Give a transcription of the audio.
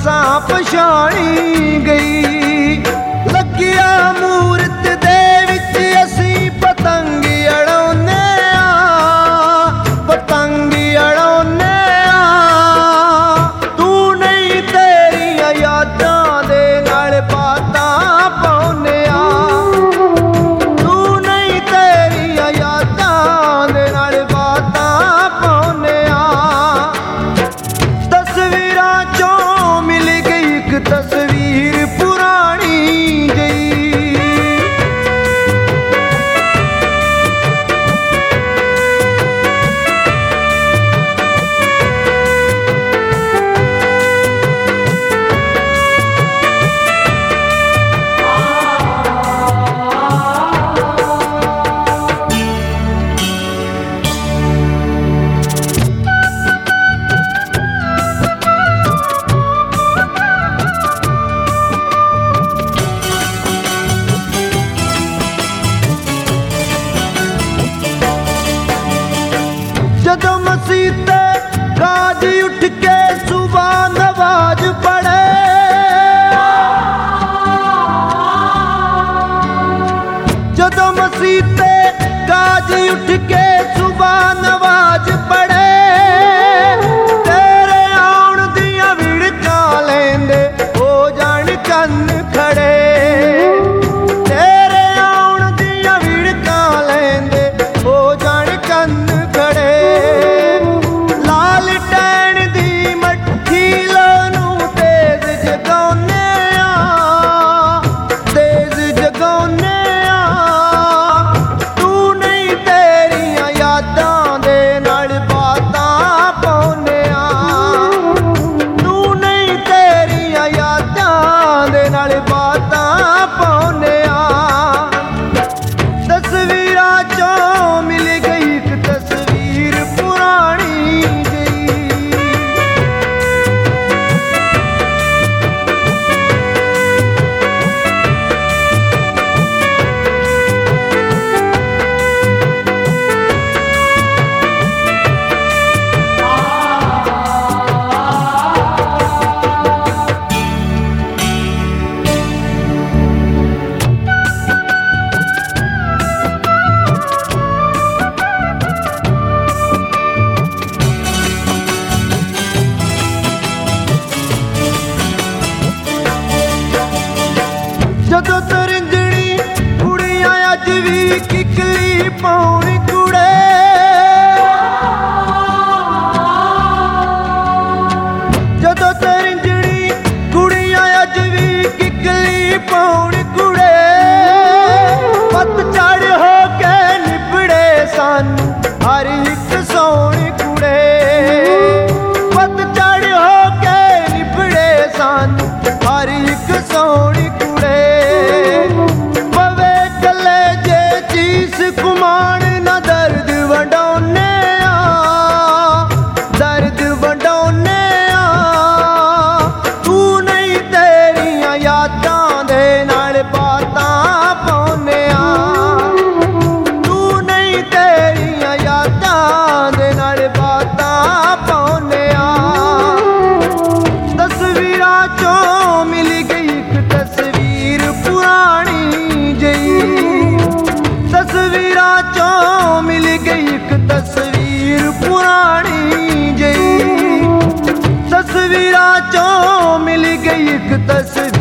ਮਸਾਂ ਪਛਾਣੀ ਗਈ। ਲੱਗਿਆ ਮੂਰਤ ਦੇ ਵਿੱਚ ਅਸੀਂ ਪਤੰਗ ਅੜਾਉਂਦੇ ਆ, ਪਤੰਗ ਅੜਾਉਂਦੇ ਆ। ਤੂੰ ਨਹੀਂ ਤੇਰੀਆਂ ਯਾਦਾਂ ਦੇ ਨਾਲ ਬਾਤਾਂ ਪਾਉਂਦੇ ਆ, ਤੂੰ ਨਹੀਂ ਤੇਰੀਆਂ ਯਾਦਾਂ ਦੇ ਨਾਲ ਬਾਤਾਂ ਪਾਉਂਦੇ ਆ। ਤਸਵੀਰਾਂ ਚੋਂ ਮਿਲ ਗਈ ਇੱਕ ਤਸਵੀਰ ਪੁਰਾਣੀ ਜਿਹੀ। ਜਦੋਂ ਮਸੀਹ ਤੇ ਗਾਜੀ ਉੱਠ ਕੇ ਸੁਬਹ ਨਵਾਜ਼ ਪੜ੍ਹੇ, ਜਦੋਂ ਮਸੀਹ ਤੇ ਗਾਜੀ ਉੱਠ ਕੇ ਸੁਬਹ ਨਵਾਜ਼ ਪੜ੍ਹੇ। ਤੇਰੇ ਆਉਣ ਦੀਆਂ ਵਿੜਕਾਂ ਲੈਂਦੇ ਹੋ ਜਾਣ ਕੰਨ ਖੜੇ, ਤੇਰੇ ਆਉਣ ਦੀਆਂ ਵਿੜਕਾਂ ਲੈਂਦੇ ਹੋ ਜਾਣ ਕੰਨ ਖੜੇ। ਤਸਵੀਰਾਂ ਚੋਂ ਮਿਲ ਗਈ ਇੱਕ ਤਸਵੀਰ ਪੁਰਾਣੀ ਜਿਹੀ। ਜਦੋਂ ਤਰਿੰਜਣੀ ਕੁੜੀਆਂ ਅੱਜ ਵੀ ਕਿੱਕਲੀ ਪਾਉਣ ਕੁੜੇ, ਜਦੋਂ ਤਰਿੰਜਣੀ ਕੁੜੀਆਂ ਅੱਜ ਵੀ ਕਿੱਕਲੀ ਪਾਉਣ ਕੁੜੇ। ਪਤਝੜ ਹੋ ਕੇ ਨਿਬੜੇ ਸਾਨੂੰ ਹਰ ਇੱਕ ਸੌਣ ਕੁੜੇ, ਪਤਝੜ ਹੋ ਕੇ ਨਿਬੜੇ ਸਾਨੂੰ ਹਰ ਇੱਕ ਸੌਣ ਕੁੜੇ। ਕੁਮਾਣ ਨਾ ਦਰਦ ਵੰਡਾਉਂਦੇ ਆ, ਦਰਦ ਵੰਡਾਉਂਦੇ ਆ। ਤੂੰ ਨਹੀਂ ਤੇਰੀਆਂ ਯਾਦਾਂ ਦੇ ਨਾਲ ਬਾਤਾਂ ਪਾਉਂਦੇ ਆ, ਤੂੰ ਨਹੀਂ ਤੇਰੀਆਂ ਯਾਦਾਂ ਦੇ ਨਾਲ ਬਾਤਾਂ ਪਾਉਂਦੇ ਆ। ਤਸਵੀਰਾਂ ਚੋਂ ਮਿਲ ਗਈ ਇੱਕ ਤਸਵੀਰ ਪੁਰਾਣੀ ਜਿਹੀ। ਤਸਵੀਰਾਂ ਚੋਂ ਮਿਲ ਗਈ ਇੱਕ ਤਸਵੀਰ ਪੁਰਾਣੀ ਜਿਹੀ। ਤਸਵੀਰਾਂ ਚੋਂ ਮਿਲ ਗਈ ਇੱਕ ਤਸਵੀਰ